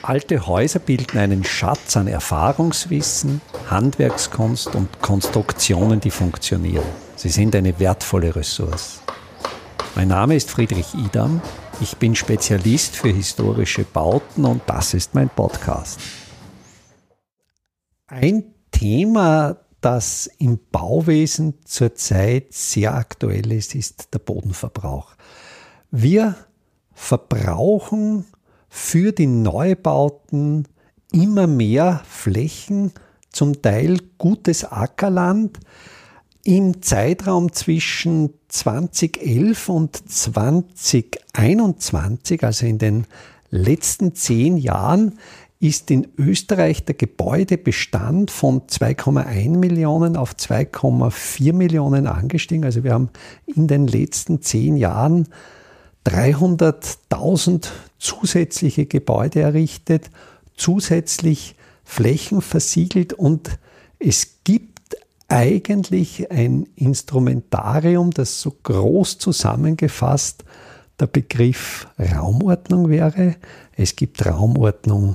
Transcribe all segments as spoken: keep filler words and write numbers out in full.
Alte Häuser bilden einen Schatz an Erfahrungswissen, Handwerkskunst und Konstruktionen, die funktionieren. Sie sind eine wertvolle Ressource. Mein Name ist Friedrich Idam. Ich bin Spezialist für historische Bauten und das ist mein Podcast. Ein Thema, das im Bauwesen zurzeit sehr aktuell ist, ist der Bodenverbrauch. Wir verbrauchen für die Neubauten immer mehr Flächen, zum Teil gutes Ackerland. Im Zeitraum zwischen zweitausendelf und zweitausendeinundzwanzig, also in den letzten zehn Jahren, ist in Österreich der Gebäudebestand von zwei Komma eins Millionen auf zwei Komma vier Millionen angestiegen. Also wir haben in den letzten zehn Jahren dreihunderttausend zusätzliche Gebäude errichtet, zusätzlich Flächen versiegelt und es gibt eigentlich ein Instrumentarium, das so groß zusammengefasst der Begriff Raumordnung wäre. Es gibt Raumordnung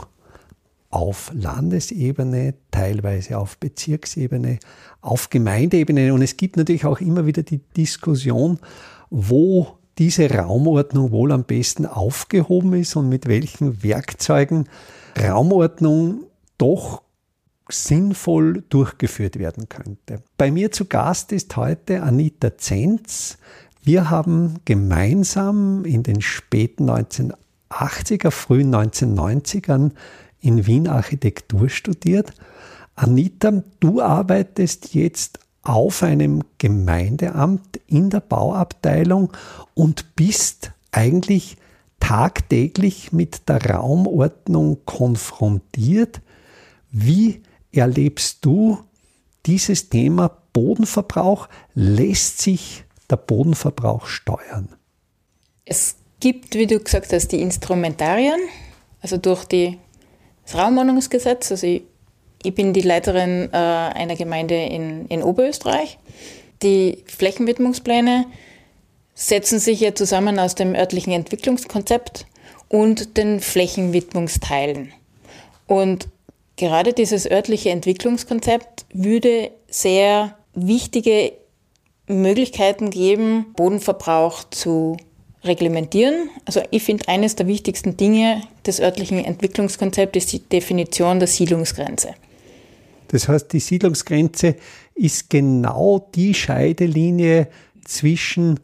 auf Landesebene, teilweise auf Bezirksebene, auf Gemeindeebene und es gibt natürlich auch immer wieder die Diskussion, wo diese Raumordnung wohl am besten aufgehoben ist und mit welchen Werkzeugen Raumordnung doch sinnvoll durchgeführt werden könnte. Bei mir zu Gast ist heute Anita Zenz. Wir haben gemeinsam in den späten neunzehnhundertachtziger, frühen neunzehnhundertneunzigern in Wien Architektur studiert. Anita, du arbeitest jetzt auf einem Gemeindeamt in der Bauabteilung und bist eigentlich tagtäglich mit der Raumordnung konfrontiert. Wie erlebst du dieses Thema Bodenverbrauch? Lässt sich der Bodenverbrauch steuern? Es gibt, wie du gesagt hast, die Instrumentarien, also durch die, das Raumordnungsgesetz, also ich Ich bin die Leiterin äh, einer Gemeinde in, in Oberösterreich. Die Flächenwidmungspläne setzen sich ja zusammen aus dem örtlichen Entwicklungskonzept und den Flächenwidmungsteilen. Und gerade dieses örtliche Entwicklungskonzept würde sehr wichtige Möglichkeiten geben, Bodenverbrauch zu reglementieren. Also ich finde, eines der wichtigsten Dinge des örtlichen Entwicklungskonzepts ist die Definition der Siedlungsgrenze. Das heißt, die Siedlungsgrenze ist genau die Scheidelinie zwischen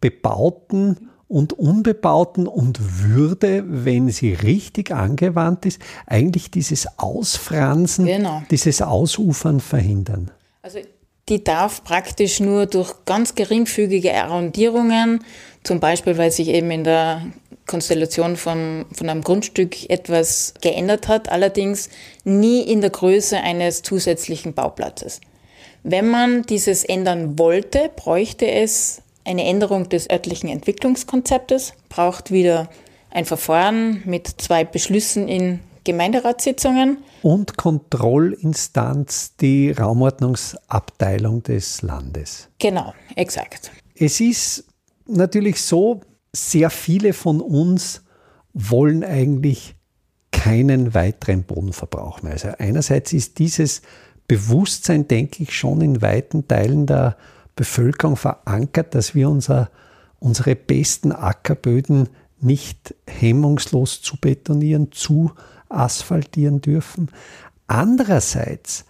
bebauten und unbebauten und würde, wenn sie richtig angewandt ist, eigentlich dieses Ausfransen, genau. dieses Ausufern verhindern. Also die darf praktisch nur durch ganz geringfügige Arrondierungen, zum Beispiel weil sich eben in der Konstellation von, von einem Grundstück etwas geändert hat, allerdings nie in der Größe eines zusätzlichen Bauplatzes. Wenn man dieses ändern wollte, bräuchte es eine Änderung des örtlichen Entwicklungskonzeptes, braucht wieder ein Verfahren mit zwei Beschlüssen in Gemeinderatssitzungen. Und Kontrollinstanz, die Raumordnungsabteilung des Landes. Genau, exakt. Es ist natürlich so, sehr viele von uns wollen eigentlich keinen weiteren Bodenverbrauch mehr. Also einerseits ist dieses Bewusstsein, denke ich, schon in weiten Teilen der Bevölkerung verankert, dass wir unser, unsere besten Ackerböden nicht hemmungslos zu betonieren, zu asphaltieren dürfen. Andererseits,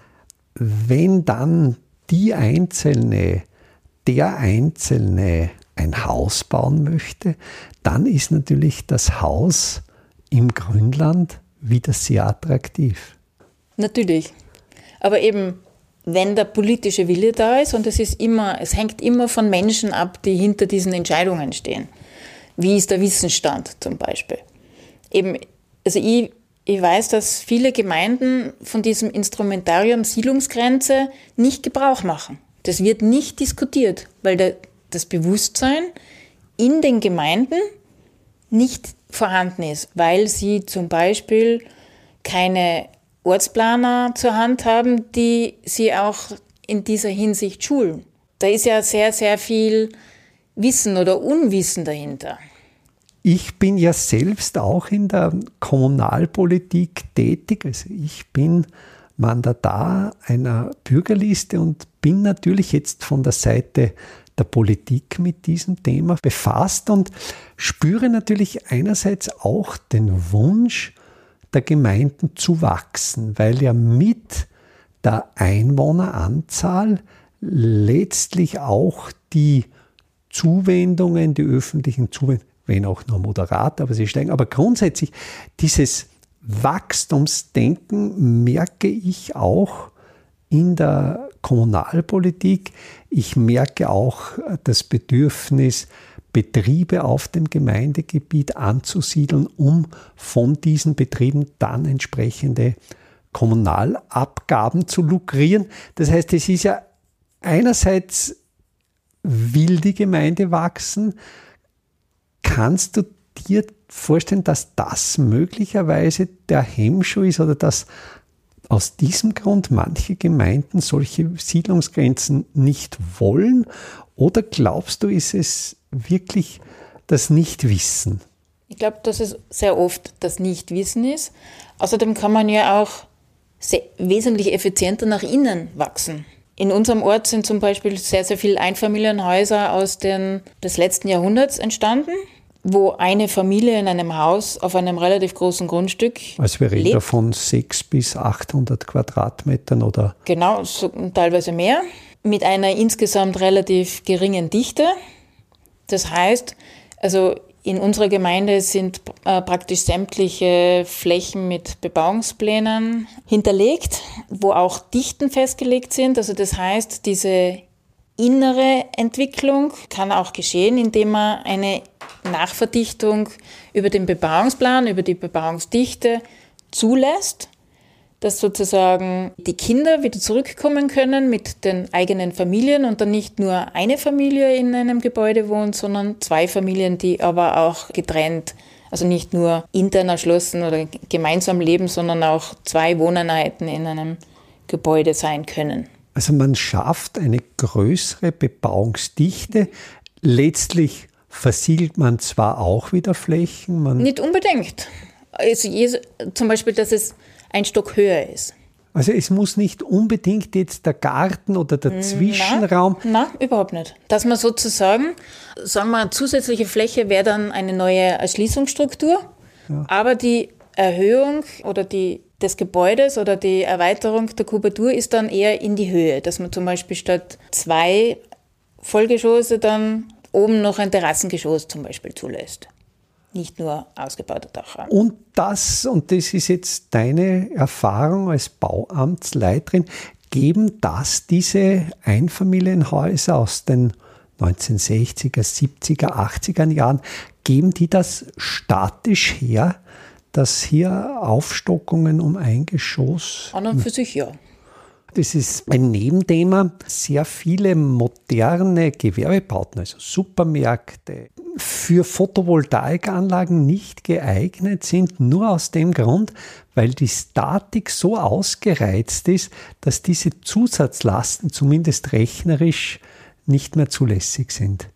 wenn dann die Einzelne, der Einzelne ein Haus bauen möchte, dann ist natürlich das Haus im Grünland wieder sehr attraktiv. Natürlich. Aber eben, wenn der politische Wille da ist, und es ist immer, es hängt immer von Menschen ab, die hinter diesen Entscheidungen stehen. Wie ist der Wissensstand zum Beispiel? Eben, also ich, ich weiß, dass viele Gemeinden von diesem Instrumentarium Siedlungsgrenze nicht Gebrauch machen. Das wird nicht diskutiert, weil der das Bewusstsein in den Gemeinden nicht vorhanden ist, weil sie zum Beispiel keine Ortsplaner zur Hand haben, die sie auch in dieser Hinsicht schulen. Da ist ja sehr, sehr viel Wissen oder Unwissen dahinter. Ich bin ja selbst auch in der Kommunalpolitik tätig. Also ich bin Mandatar einer Bürgerliste und bin natürlich jetzt von der Seite der Politik mit diesem Thema befasst und spüre natürlich einerseits auch den Wunsch der Gemeinden zu wachsen, weil ja mit der Einwohneranzahl letztlich auch die Zuwendungen, die öffentlichen Zuwendungen, wenn auch nur moderat, aber sie steigen. Aber grundsätzlich dieses Wachstumsdenken merke ich auch in der Kommunalpolitik. Ich merke auch das Bedürfnis, Betriebe auf dem Gemeindegebiet anzusiedeln, um von diesen Betrieben dann entsprechende Kommunalabgaben zu lukrieren. Das heißt, es ist ja einerseits will die Gemeinde wachsen. Kannst du dir vorstellen, dass das möglicherweise der Hemmschuh ist oder dass aus diesem Grund manche Gemeinden solche Siedlungsgrenzen nicht wollen? Oder glaubst du, ist es wirklich das Nichtwissen? Ich glaube, dass es sehr oft das Nichtwissen ist. Außerdem kann man ja auch sehr, wesentlich effizienter nach innen wachsen. In unserem Ort sind zum Beispiel sehr, sehr viele Einfamilienhäuser aus den, des letzten Jahrhunderts entstanden, wo eine Familie in einem Haus auf einem relativ großen Grundstück Also wir reden lebt. da von sechshundert bis achthundert Quadratmetern oder? Genau, so, teilweise mehr, mit einer insgesamt relativ geringen Dichte. Das heißt, also in unserer Gemeinde sind äh, praktisch sämtliche Flächen mit Bebauungsplänen hinterlegt, wo auch Dichten festgelegt sind. Also das heißt, diese innere Entwicklung kann auch geschehen, indem man eine Nachverdichtung über den Bebauungsplan, über die Bebauungsdichte zulässt, dass sozusagen die Kinder wieder zurückkommen können mit den eigenen Familien und dann nicht nur eine Familie in einem Gebäude wohnt, sondern zwei Familien, die aber auch getrennt, also nicht nur intern erschlossen oder gemeinsam leben, sondern auch zwei Wohneinheiten in einem Gebäude sein können. Also man schafft eine größere Bebauungsdichte. Letztlich versiegelt man zwar auch wieder Flächen. Man Nicht unbedingt. Also zum Beispiel, dass es ein Stock höher ist. Also es muss nicht unbedingt jetzt der Garten oder der Zwischenraum. Nein, überhaupt nicht. Dass man sozusagen, sagen wir, zusätzliche Fläche wäre dann eine neue Erschließungsstruktur, ja. Aber die Erhöhung oder die des Gebäudes oder die Erweiterung der Kubatur ist dann eher in die Höhe, dass man zum Beispiel statt zwei Vollgeschosse dann oben noch ein Terrassengeschoss zum Beispiel zulässt. Nicht nur ausgebauter Dachraum. Und das, und das ist jetzt deine Erfahrung als Bauamtsleiterin, geben das diese Einfamilienhäuser aus den neunzehnhundertsechziger, siebziger, achtziger Jahren, geben die das statisch her, dass hier Aufstockungen um ein Geschoss... An und für sich ja. Das ist ein Nebenthema. Sehr viele moderne Gewerbebauten, also Supermärkte, für Photovoltaikanlagen nicht geeignet sind, nur aus dem Grund, weil die Statik so ausgereizt ist, dass diese Zusatzlasten zumindest rechnerisch nicht mehr zulässig sind.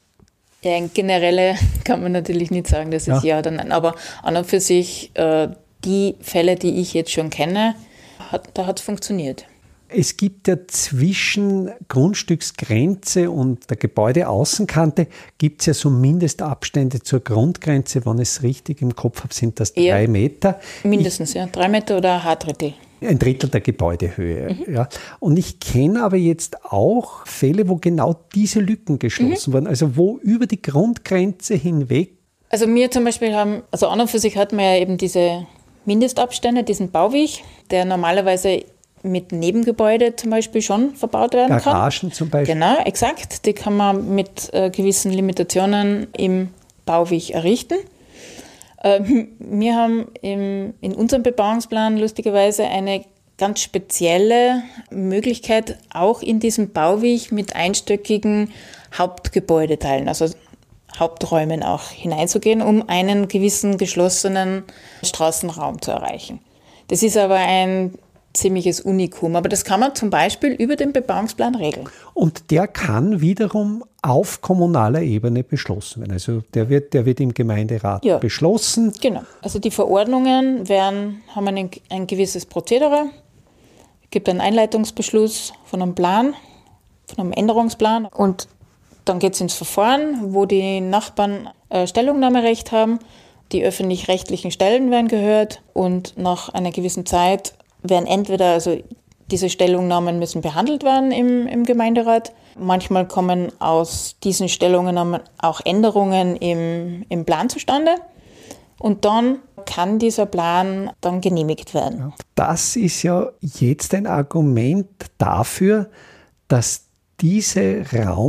Ja, generell kann man natürlich nicht sagen, dass es ja, ja oder nein, aber an und für sich, äh, die Fälle, die ich jetzt schon kenne, hat, da hat es funktioniert. Es gibt ja zwischen Grundstücksgrenze und der Gebäudeaußenkante gibt es ja so Mindestabstände zur Grundgrenze. Wenn ich es richtig im Kopf habe, sind das Eher drei Meter. Mindestens, ich, ja. Drei Meter oder ein Haardrittel. Ein Drittel der Gebäudehöhe. Mhm. Ja. Und ich kenne aber jetzt auch Fälle, wo genau diese Lücken geschlossen mhm. wurden. Also wo über die Grundgrenze hinweg. Also wir zum Beispiel haben, also an und für sich hat man ja eben diese Mindestabstände, diesen Bauweg, der normalerweise mit Nebengebäude zum Beispiel schon verbaut werden kann. Garagen zum Beispiel. Genau, exakt. Die kann man mit äh, gewissen Limitationen im Bauweg errichten. Äh, wir haben im, in unserem Bebauungsplan lustigerweise eine ganz spezielle Möglichkeit, auch in diesem Bauweg mit einstöckigen Hauptgebäudeteilen, also Haupträumen auch hineinzugehen, um einen gewissen geschlossenen Straßenraum zu erreichen. Das ist aber ein ziemliches Unikum. Aber das kann man zum Beispiel über den Bebauungsplan regeln. Und der kann wiederum auf kommunaler Ebene beschlossen werden. Also der wird, der wird im Gemeinderat ja. beschlossen. Genau. Also die Verordnungen werden, haben ein, ein gewisses Prozedere. Es gibt einen Einleitungsbeschluss von einem Plan, von einem Änderungsplan. Und dann geht es ins Verfahren, wo die Nachbarn äh, Stellungnahmerecht haben. Die öffentlich-rechtlichen Stellen werden gehört und nach einer gewissen Zeit werden entweder, also diese Stellungnahmen müssen behandelt werden im, im Gemeinderat. Manchmal kommen aus diesen Stellungnahmen auch Änderungen im, im Plan zustande und dann kann dieser Plan dann genehmigt werden. Das ist ja jetzt ein Argument dafür, dass diese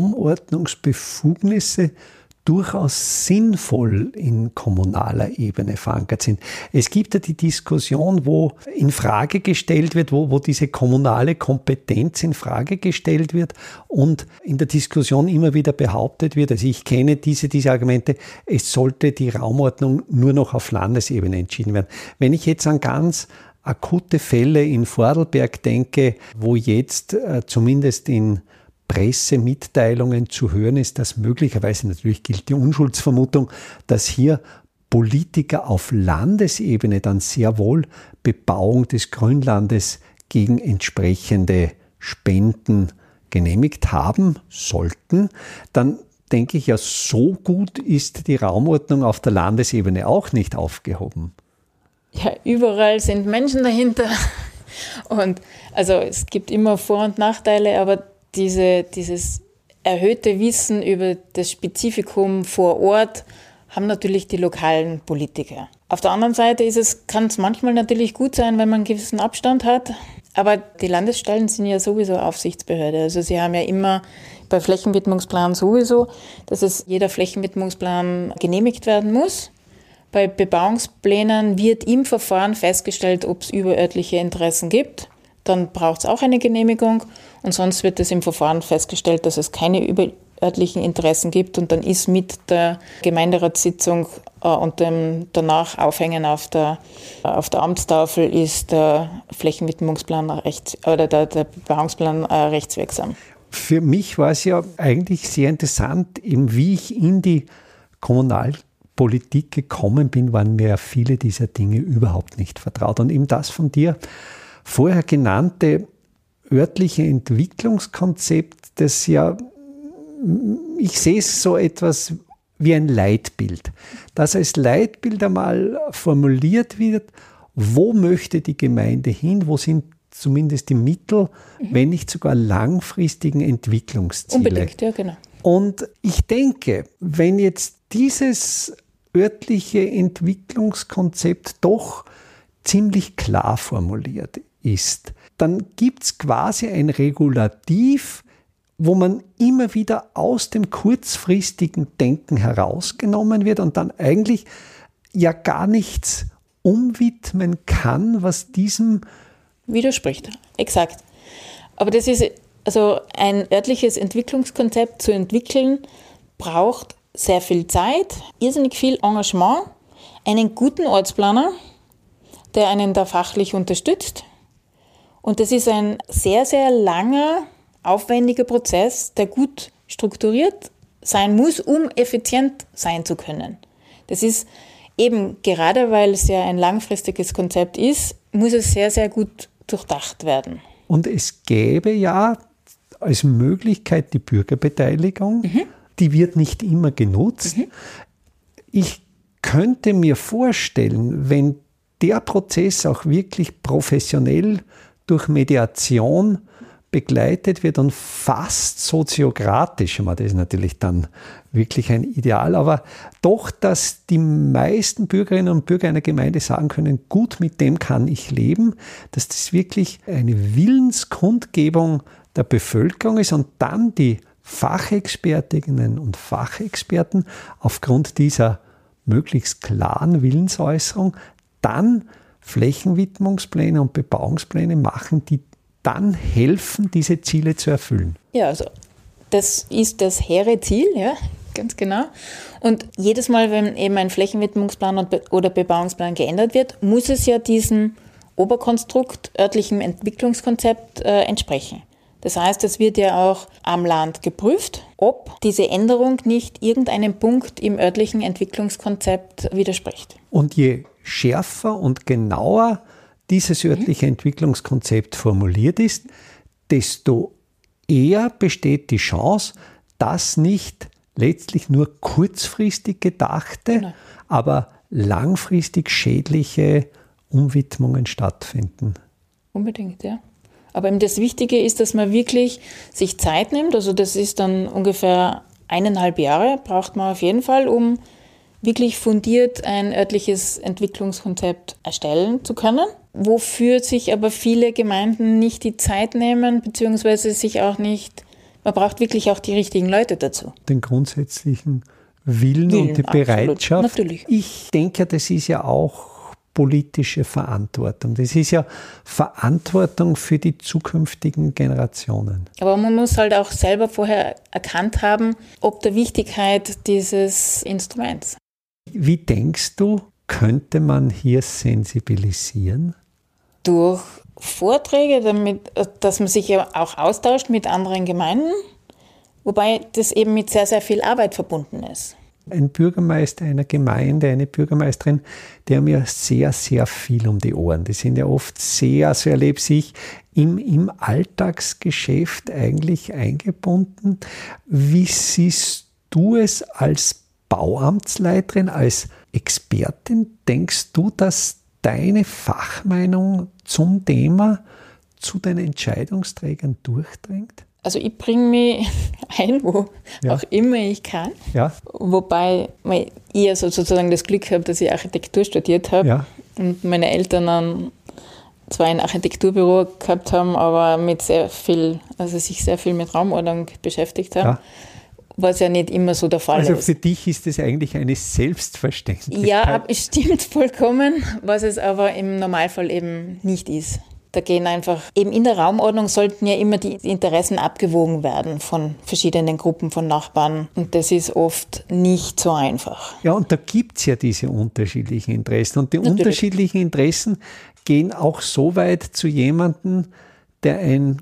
Raumordnungsbefugnisse durchaus sinnvoll in kommunaler Ebene verankert sind. Es gibt ja die Diskussion, wo in Frage gestellt wird, wo, wo diese kommunale Kompetenz in Frage gestellt wird und in der Diskussion immer wieder behauptet wird, also ich kenne diese, diese Argumente, es sollte die Raumordnung nur noch auf Landesebene entschieden werden. Wenn ich jetzt an ganz akute Fälle in Vorarlberg denke, wo jetzt äh, zumindest in Pressemitteilungen zu hören ist, dass möglicherweise, natürlich gilt die Unschuldsvermutung, dass hier Politiker auf Landesebene dann sehr wohl Bebauung des Grünlandes gegen entsprechende Spenden genehmigt haben sollten, dann denke ich ja, so gut ist die Raumordnung auf der Landesebene auch nicht aufgehoben. Ja, überall sind Menschen dahinter und also es gibt immer Vor- und Nachteile, aber Diese, dieses erhöhte Wissen über das Spezifikum vor Ort haben natürlich die lokalen Politiker. Auf der anderen Seite ist es, kann es manchmal natürlich gut sein, wenn man einen gewissen Abstand hat. Aber die Landesstellen sind ja sowieso Aufsichtsbehörde. Also sie haben ja immer bei Flächenwidmungsplan sowieso, dass es jeder Flächenwidmungsplan genehmigt werden muss. Bei Bebauungsplänen wird im Verfahren festgestellt, ob es überörtliche Interessen gibt. Dann braucht es auch eine Genehmigung und sonst wird es im Verfahren festgestellt, dass es keine überörtlichen Interessen gibt und dann ist mit der Gemeinderatssitzung äh, und dem danach Aufhängen auf der, auf der Amtstafel ist der Flächenwidmungsplan rechts, oder der, der Bebauungsplan äh, rechtswirksam. Für mich war es ja eigentlich sehr interessant, eben wie ich in die Kommunalpolitik gekommen bin, waren mir ja viele dieser Dinge überhaupt nicht vertraut. Und eben das von dir vorher genannte örtliche Entwicklungskonzept, das ja, ich sehe es so etwas wie ein Leitbild, dass als Leitbild einmal formuliert wird, wo möchte die Gemeinde hin, wo sind zumindest die Mittel, mhm. wenn nicht sogar langfristigen Entwicklungsziele. Unbedingt, ja, genau. Und ich denke, wenn jetzt dieses örtliche Entwicklungskonzept doch ziemlich klar formuliert ist, dann gibt es quasi ein Regulativ, wo man immer wieder aus dem kurzfristigen Denken herausgenommen wird und dann eigentlich ja gar nichts umwidmen kann, was diesem widerspricht. Exakt. Aber das ist, also ein örtliches Entwicklungskonzept zu entwickeln, braucht sehr viel Zeit, irrsinnig viel Engagement, einen guten Ortsplaner, der einen da fachlich unterstützt. Und das ist ein sehr, sehr langer, aufwendiger Prozess, der gut strukturiert sein muss, um effizient sein zu können. Das ist eben gerade, weil es ja ein langfristiges Konzept ist, muss es sehr, sehr gut durchdacht werden. Und es gäbe ja als Möglichkeit die Bürgerbeteiligung, mhm. die wird nicht immer genutzt. Mhm. Ich könnte mir vorstellen, wenn der Prozess auch wirklich professionell durch Mediation begleitet wird und fast soziokratisch, das ist natürlich dann wirklich ein Ideal, aber doch, dass die meisten Bürgerinnen und Bürger einer Gemeinde sagen können, gut, mit dem kann ich leben, dass das wirklich eine Willenskundgebung der Bevölkerung ist und dann die Fachexpertinnen und Fachexperten aufgrund dieser möglichst klaren Willensäußerung dann Flächenwidmungspläne und Bebauungspläne machen, die dann helfen, diese Ziele zu erfüllen. Ja, also das ist das hehre Ziel, ja, ganz genau. Und jedes Mal, wenn eben ein Flächenwidmungsplan oder Bebauungsplan geändert wird, muss es ja diesen Oberkonstrukt örtlichem Entwicklungskonzept äh, entsprechen. Das heißt, es wird ja auch am Land geprüft, ob diese Änderung nicht irgendeinem Punkt im örtlichen Entwicklungskonzept widerspricht. Und je schärfer und genauer dieses örtliche Entwicklungskonzept formuliert ist, desto eher besteht die Chance, dass nicht letztlich nur kurzfristig gedachte, genau. aber langfristig schädliche Umwidmungen stattfinden. Unbedingt, ja. Aber eben das Wichtige ist, dass man wirklich sich Zeit nimmt. Also das ist dann ungefähr eineinhalb Jahre, braucht man auf jeden Fall, um wirklich fundiert ein örtliches Entwicklungskonzept erstellen zu können. Wofür sich aber viele Gemeinden nicht die Zeit nehmen, beziehungsweise sich auch nicht, man braucht wirklich auch die richtigen Leute dazu. Den grundsätzlichen Willen, Willen und die Bereitschaft. Natürlich. Ich denke, das ist ja auch politische Verantwortung. Das ist ja Verantwortung für die zukünftigen Generationen. Aber man muss halt auch selber vorher erkannt haben, ob der Wichtigkeit dieses Instruments. Wie denkst du, könnte man hier sensibilisieren? Durch Vorträge, damit, dass man sich ja auch austauscht mit anderen Gemeinden, wobei das eben mit sehr, sehr viel Arbeit verbunden ist. Ein Bürgermeister einer Gemeinde, eine Bürgermeisterin, die haben ja sehr, sehr viel um die Ohren. Die sind ja oft sehr, so erlebe ich, im, im Alltagsgeschäft eigentlich eingebunden. Wie siehst du es als Bauamtsleiterin, als Expertin? Denkst du, dass deine Fachmeinung zum Thema zu den Entscheidungsträgern durchdringt? Also ich bringe mich ein, wo ja. auch immer ich kann. Ja. Wobei ich ja sozusagen das Glück habe, dass ich Architektur studiert habe ja. und meine Eltern dann zwar ein Architekturbüro gehabt haben, aber mit sehr viel, also sich sehr viel mit Raumordnung beschäftigt haben. Ja. Was ja nicht immer so der Fall also ist. Also für dich ist es eigentlich eine Selbstverständlichkeit. Ja, es stimmt vollkommen, was es aber im Normalfall eben nicht ist. Da gehen einfach, eben in der Raumordnung sollten ja immer die Interessen abgewogen werden von verschiedenen Gruppen von Nachbarn. Und das ist oft nicht so einfach. Ja, und da gibt es ja diese unterschiedlichen Interessen. Und die Natürlich. unterschiedlichen Interessen gehen auch so weit zu jemandem, der ein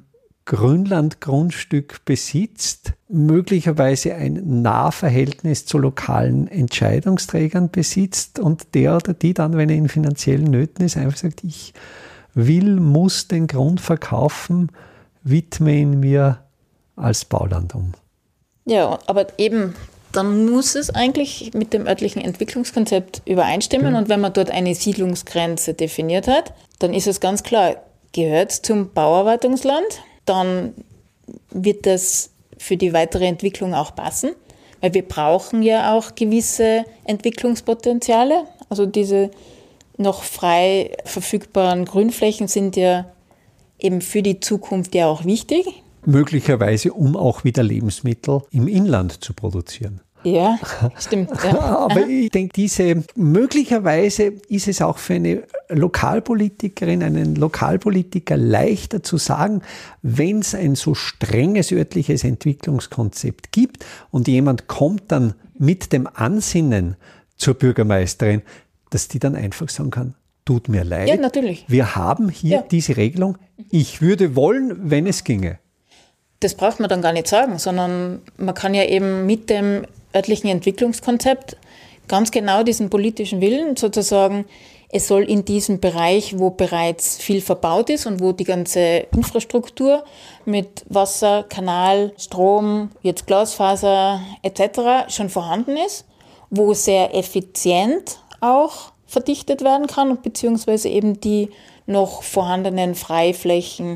Grünlandgrundstück besitzt, möglicherweise ein Nahverhältnis zu lokalen Entscheidungsträgern besitzt und der oder die dann, wenn er in finanziellen Nöten ist, einfach sagt, ich will, muss den Grund verkaufen, widme ihn mir als Bauland um. Ja, aber eben, dann muss es eigentlich mit dem örtlichen Entwicklungskonzept übereinstimmen. Ja. Und wenn man dort eine Siedlungsgrenze definiert hat, dann ist es ganz klar, gehört zum Bauarbeitungsland, dann wird das für die weitere Entwicklung auch passen, weil wir brauchen ja auch gewisse Entwicklungspotenziale, also diese noch frei verfügbaren Grünflächen sind ja eben für die Zukunft ja auch wichtig. Möglicherweise, um auch wieder Lebensmittel im Inland zu produzieren. Ja, stimmt. Ja. Aber Aha. ich denke, diese, möglicherweise ist es auch für eine Lokalpolitikerin, einen Lokalpolitiker leichter zu sagen, wenn es ein so strenges örtliches Entwicklungskonzept gibt und jemand kommt dann mit dem Ansinnen zur Bürgermeisterin, dass die dann einfach sagen kann, tut mir leid, ja, natürlich. Wir haben hier ja. diese Regelung, ich würde wollen, wenn es ginge. Das braucht man dann gar nicht sagen, sondern man kann ja eben mit dem örtlichen Entwicklungskonzept ganz genau diesen politischen Willen sozusagen, es soll in diesem Bereich, wo bereits viel verbaut ist und wo die ganze Infrastruktur mit Wasser, Kanal, Strom, jetzt Glasfaser et cetera schon vorhanden ist, wo sehr effizient auch verdichtet werden kann, beziehungsweise eben die noch vorhandenen Freiflächen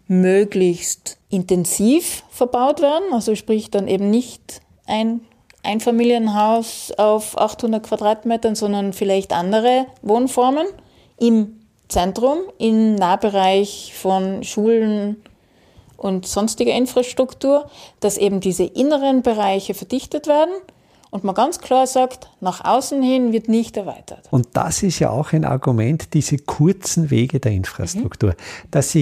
möglichst intensiv verbaut werden. Also sprich dann eben nicht ein Einfamilienhaus auf achthundert Quadratmetern, sondern vielleicht andere Wohnformen im Zentrum, im Nahbereich von Schulen und sonstiger Infrastruktur, dass eben diese inneren Bereiche verdichtet werden. Und man ganz klar sagt, nach außen hin wird nicht erweitert. Und das ist ja auch ein Argument, diese kurzen Wege der Infrastruktur, mhm. dass ich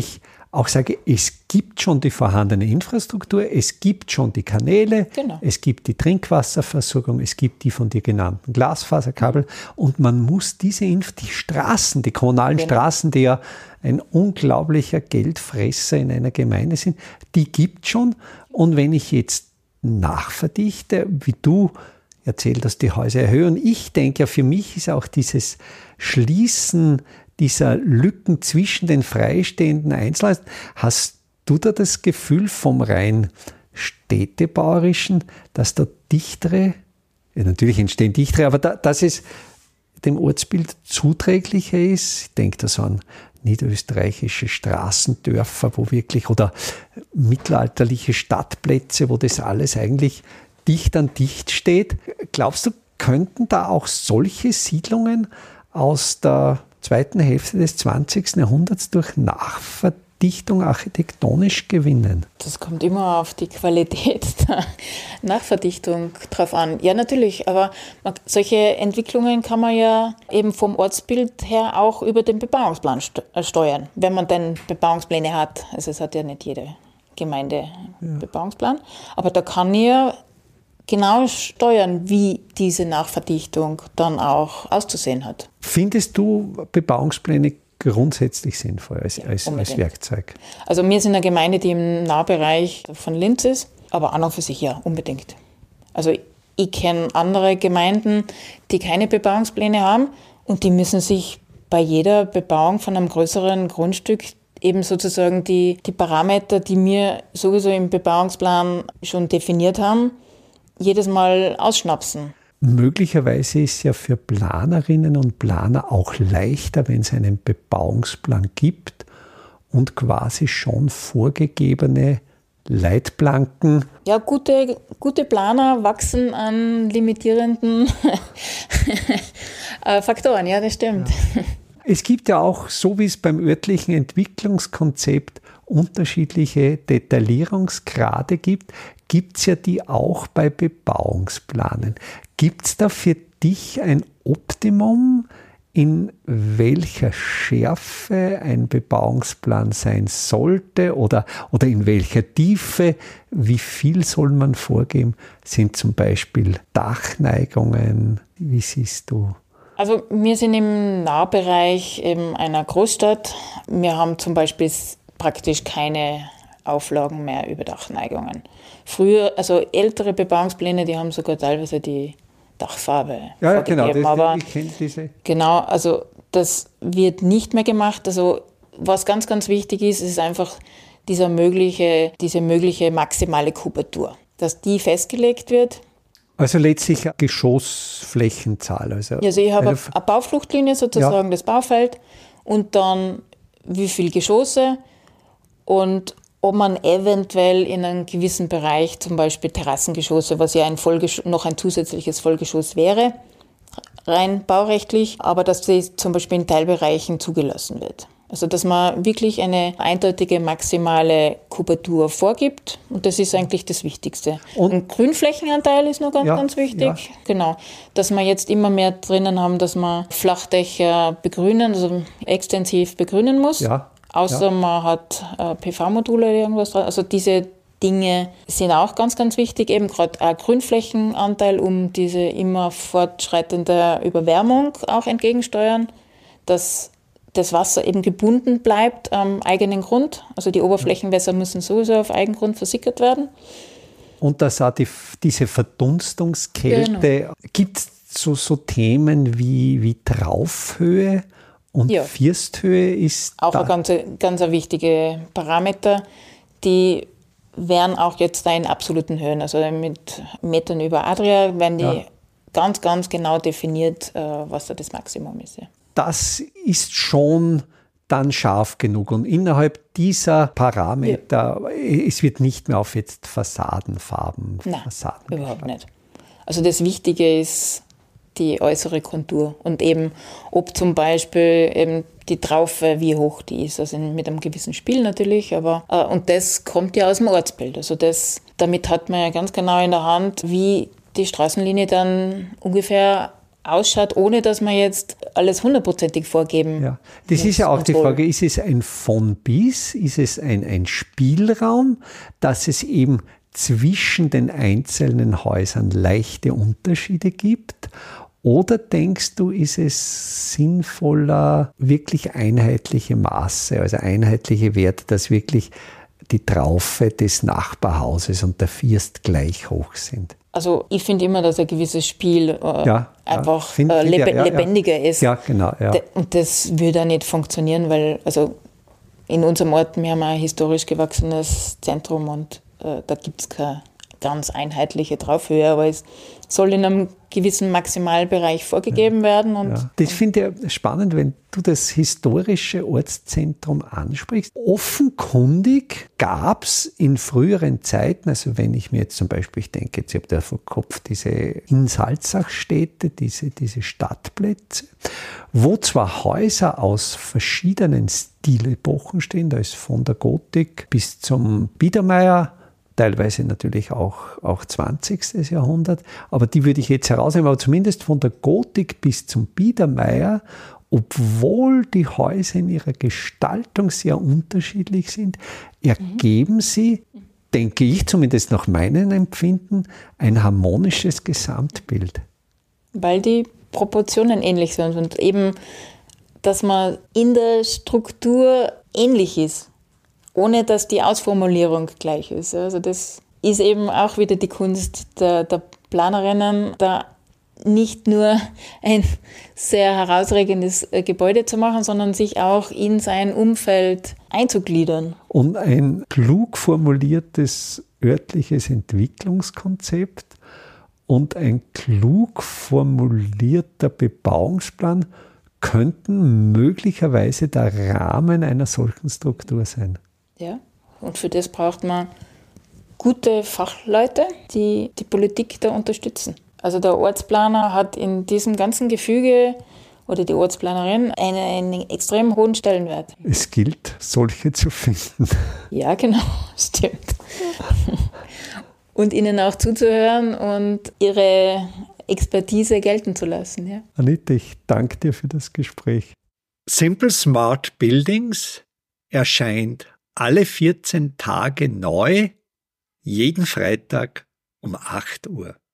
auch sage, es gibt schon die vorhandene Infrastruktur, es gibt schon die Kanäle, Genau. es gibt die Trinkwasserversorgung, es gibt die von dir genannten Glasfaserkabel und man muss diese Inf- die Straßen, die kommunalen Genau. Straßen, die ja ein unglaublicher Geldfresser in einer Gemeinde sind, die gibt schon. Und wenn ich jetzt nachverdichte, wie du erzählt hast, die Häuser erhöhen, ich denke, für mich ist auch dieses Schließen dieser Lücken zwischen den freistehenden Einzelhäusern. Hast du da das Gefühl vom rein städtebauerischen, dass da dichtere, ja, natürlich entstehen dichtere, aber da, dass es dem Ortsbild zuträglicher ist? Ich denke da so an niederösterreichische Straßendörfer, wo wirklich, oder mittelalterliche Stadtplätze, wo das alles eigentlich dicht an dicht steht. Glaubst du, könnten da auch solche Siedlungen aus der zweiten Hälfte des zwanzigsten Jahrhunderts durch Nachverdichtung architektonisch gewinnen? Das kommt immer auf die Qualität der Nachverdichtung drauf an. Ja, natürlich, aber man, solche Entwicklungen kann man ja eben vom Ortsbild her auch über den Bebauungsplan st- äh, steuern, wenn man denn Bebauungspläne hat. Also es hat ja nicht jede Gemeinde einen ja. Bebauungsplan, aber da kann ja genau steuern, wie diese Nachverdichtung dann auch auszusehen hat. Findest du Bebauungspläne grundsätzlich sinnvoll als, Ja, als, als Werkzeug? Also wir sind eine Gemeinde, die im Nahbereich von Linz ist, aber an und für sich ja, unbedingt. Also ich kenne andere Gemeinden, die keine Bebauungspläne haben und die müssen sich bei jeder Bebauung von einem größeren Grundstück eben sozusagen die, die Parameter, die wir sowieso im Bebauungsplan schon definiert haben, jedes Mal ausschnapsen. Möglicherweise ist es ja für Planerinnen und Planer auch leichter, wenn es einen Bebauungsplan gibt und quasi schon vorgegebene Leitplanken. Ja, gute, gute Planer wachsen an limitierenden Faktoren, ja, das stimmt. Ja. Es gibt ja auch, so wie es beim örtlichen Entwicklungskonzept unterschiedliche Detaillierungsgrade gibt, gibt es ja die auch bei Bebauungsplanen. Gibt es da für dich ein Optimum, in welcher Schärfe ein Bebauungsplan sein sollte oder, oder in welcher Tiefe? Wie viel soll man vorgeben? Sind zum Beispiel Dachneigungen? Wie siehst du? Also wir sind im Nahbereich eben einer Großstadt. Wir haben zum Beispiel praktisch keine Auflagen mehr über Dachneigungen. Früher, also ältere Bebauungspläne, die haben sogar teilweise die Dachfarbe ja, vorgegeben. Ja, genau, das, aber ich kenne diese. Genau, also das wird nicht mehr gemacht. Also was ganz, ganz wichtig ist, ist einfach dieser mögliche, diese mögliche maximale Kubatur, dass die festgelegt wird. Also letztlich eine Geschossflächenzahl. Also, also ich habe eine, eine Baufluchtlinie sozusagen, ja. Das Baufeld und dann wie viele Geschosse und ob man eventuell in einem gewissen Bereich, zum Beispiel Terrassengeschosse, was ja ein Vollgesch- noch ein zusätzliches Vollgeschoss wäre, rein baurechtlich, aber dass das zum Beispiel in Teilbereichen zugelassen wird. Also dass man wirklich eine eindeutige maximale Kubatur vorgibt und das ist eigentlich das Wichtigste. Und ein Grünflächenanteil ist noch ganz, ja, ganz wichtig. Ja. Genau, dass wir jetzt immer mehr drinnen haben, dass man Flachdächer begrünen, also extensiv begrünen muss. Ja. Außer ja. man hat äh, P V-Module oder irgendwas dran. Also diese Dinge sind auch ganz, ganz wichtig. Eben gerade ein Grünflächenanteil, um diese immer fortschreitende Überwärmung auch entgegensteuern, dass das Wasser eben gebunden bleibt am eigenen Grund. Also die Oberflächenwässer müssen sowieso auf Eigengrund versickert werden. Und dass auch die, diese Verdunstungskälte, genau. Gibt es so, so Themen wie, wie Traufhöhe? Und ja. Firsthöhe ist auch ein ganz, ganz ein wichtiger Parameter. Die werden auch jetzt da in absoluten Höhen, also mit Metern über Adria, werden die ja. ganz, ganz genau definiert, was da das Maximum ist. Ja. Das ist schon dann scharf genug. Und innerhalb dieser Parameter, ja. es wird nicht mehr auf jetzt Fassadenfarben. Nein, Fassaden überhaupt nicht. Also das Wichtige ist die äußere Kontur und eben, ob zum Beispiel eben die Traufe, wie hoch die ist, also mit einem gewissen Spiel natürlich, aber äh, und das kommt ja aus dem Ortsbild, also das, damit hat man ja ganz genau in der Hand, wie die Straßenlinie dann ungefähr ausschaut, ohne dass man jetzt alles hundertprozentig vorgeben Ja, das ist ja auch die Frage, ist es ein von bis, ist es ein, ein Spielraum, dass es eben zwischen den einzelnen Häusern leichte Unterschiede gibt? Oder denkst du, ist es sinnvoller, wirklich einheitliche Maße, also einheitliche Werte, dass wirklich die Traufe des Nachbarhauses und der First gleich hoch sind? Also ich finde immer, dass ein gewisses Spiel äh, ja, einfach ja, find, äh, lebe- ja, ja, lebendiger ja. ist. Ja, genau. Ja. Und das würde auch nicht funktionieren, weil also in unserem Ort, wir haben ein historisch gewachsenes Zentrum und äh, da gibt es keine ganz einheitliche Traufhöhe, aber es soll in einem gewissen Maximalbereich vorgegeben ja. werden. Und, ja. Das finde ich spannend, wenn du das historische Ortszentrum ansprichst. Offenkundig gab es in früheren Zeiten, also wenn ich mir jetzt zum Beispiel, ich denke, jetzt habe da vor Kopf diese in Salzachstädte, diese, diese Stadtplätze, wo zwar Häuser aus verschiedenen Stilepochen stehen, da ist von der Gotik bis zum Biedermeier, teilweise natürlich auch, auch zwanzigstes Jahrhundert, aber die würde ich jetzt herausnehmen, aber zumindest von der Gotik bis zum Biedermeier, obwohl die Häuser in ihrer Gestaltung sehr unterschiedlich sind, ergeben mhm. sie, denke ich, zumindest nach meinem Empfinden, ein harmonisches Gesamtbild. Weil die Proportionen ähnlich sind und eben, dass man in der Struktur ähnlich ist, ohne dass die Ausformulierung gleich ist. Also das ist eben auch wieder die Kunst der, der Planerinnen, da nicht nur ein sehr herausragendes Gebäude zu machen, sondern sich auch in sein Umfeld einzugliedern. Und ein klug formuliertes örtliches Entwicklungskonzept und ein klug formulierter Bebauungsplan könnten möglicherweise der Rahmen einer solchen Struktur sein. Ja, und für das braucht man gute Fachleute, die die Politik da unterstützen. Also der Ortsplaner hat in diesem ganzen Gefüge oder die Ortsplanerin einen, einen extrem hohen Stellenwert. Es gilt, solche zu finden. Ja, genau, stimmt. Und ihnen auch zuzuhören und ihre Expertise gelten zu lassen. Ja. Anita, ich danke dir für das Gespräch. Simple Smart Buildings erscheint alle vierzehn Tage neu, jeden Freitag um acht Uhr.